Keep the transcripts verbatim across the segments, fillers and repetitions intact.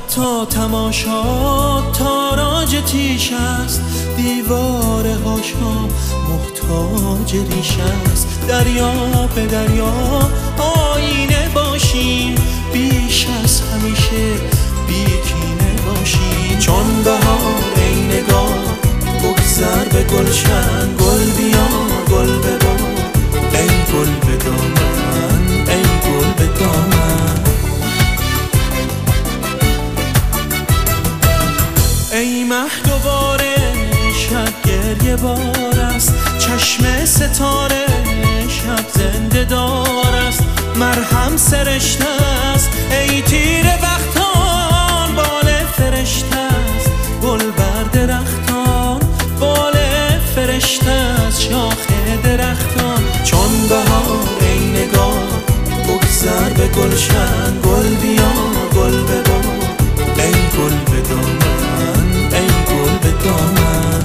تا تماشا تاراج تیش است، دیواره هاشا محتاج ریش است. دریا به دریا آینه باشیم، بیش از همیشه بیکینه باشیم. چون بهار ای نگاه بگذر به گلشن، گل بیا گل ببار ای گل به دامن، ای گل به دامن. ای مه دوباره شب گریه بار است، چشم ستاره شب زنده دار است. مرهم سرشته است ای تیر بختان، بال فرشته است گل بر درختان، بال فرشته است شاخ درختان. چون بهار ای نگاه بگذر به گلشن، گل بیا گل ببار ای گل به دامن، ای گل به دامن.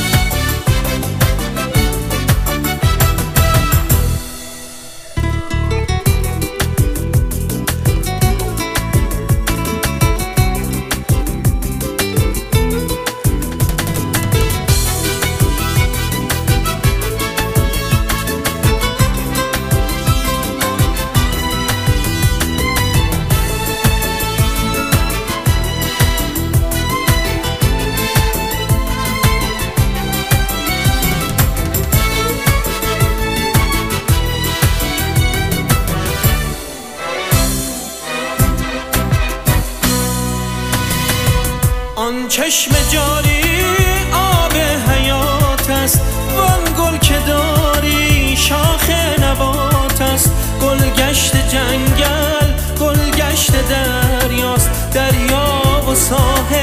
آن چشم جاری آب حیات است، وان گل که داری شاخ نبات است. گل گشت جنگل گل گشت دریاست، دریا و ساحل